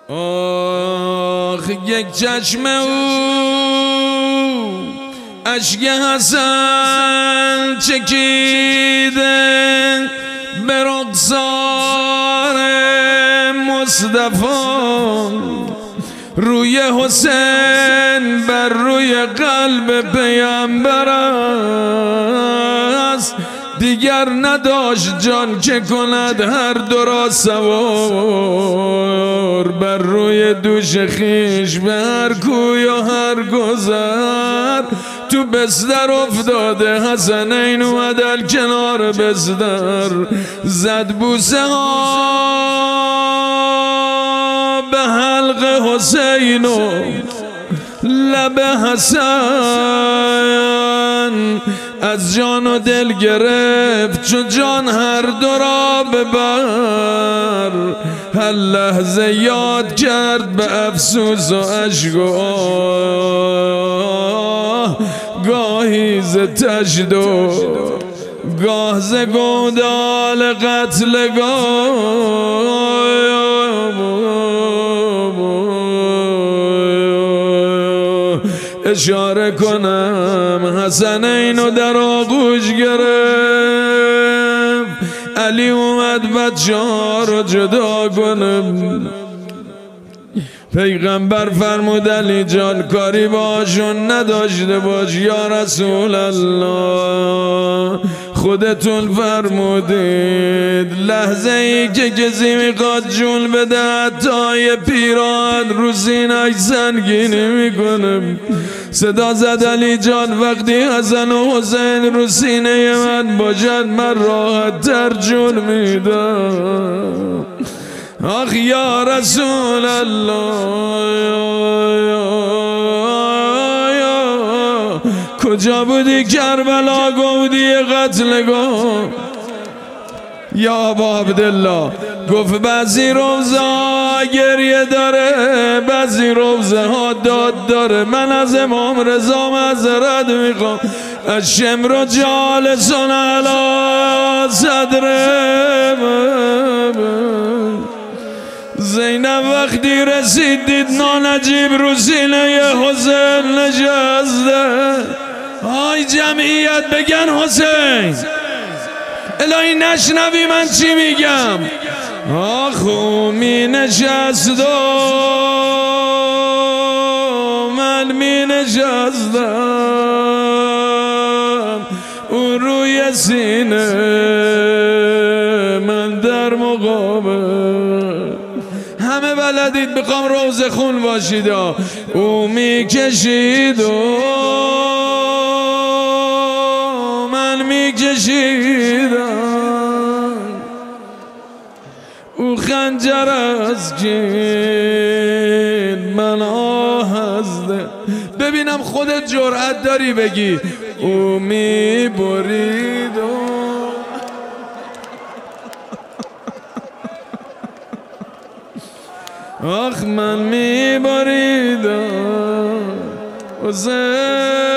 آخ یک چشم او اشک حسن چکیده به رخسار مصطفی، روی حسین بر روی قلب پیامبر است، دیگر نداشت جان که کند هر دو را سوار، بر روی دوش خیش به هر کوی و هر گذر، تو بستر افتاده حسنین اومدن کنار بستر، زد بوسه ها به حلق حسین و لب حسن، از جان و دل گرفت چو جان هر دو را ببر، هر لحظه یاد کرد به افسوس و اشک و آه، گاهی ز تجد و گاه ز گودال قتلگاه، اشاره کنم حسنینو در آغوش گرفت، علی اومد بچه ها رو جدا کنم. پیغمبر فرمود علی جان کاری باشون نداشته باش یا رسول الله، خودتون فرمودید لحظه ای که کسی میخواد جون بده حتی یه پیراهن رو سینه‌اش سنگینی میکنه. صدا زد علی جان وقتی حسن و حسین رو سینه من باشد من راحت تر جون میدم. آخ یا رسول الله، کجا بودی کربلا گودی قتلگاه؟ یا ابا عبدالله گفت بعضی روزه ها گریه داره، بعضی روزه ها داد داره. من از امام رضا معذرت میخوام، از شمر و جالسون علی صدر زینب وقتی رسید دید نانجیب رو سینه حسین نشسته. آی جمعیت بگن حسین، الهی نشنوی من چی میگم. آخ او می نشست و من می نشستم، او روی سینه من در مقابل. همه بلدید بخوام روز خون باشید، او می کشید و من می کشیدم، او خنجر از کین من آه از دل. ببینم خودت جرأت داری بگی او می برید و آخ من می بریدم حسین.